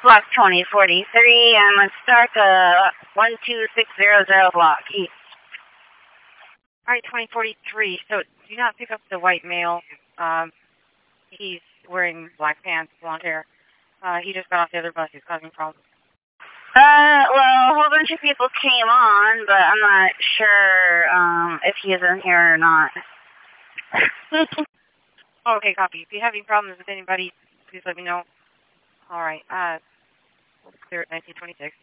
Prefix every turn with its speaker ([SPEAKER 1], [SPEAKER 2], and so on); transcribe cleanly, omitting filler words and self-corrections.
[SPEAKER 1] Block 2043, and let's start the 12600 block east.
[SPEAKER 2] Alright, 2043. So do not pick up the white male. He's wearing black pants, blonde hair. He just got off the other bus. He's causing problems.
[SPEAKER 1] Well, a whole bunch of people came on, but I'm not sure if he's in here or not.
[SPEAKER 2] Okay, copy. If you're having problems with anybody, please let me know. Alright, let's clear it 1926.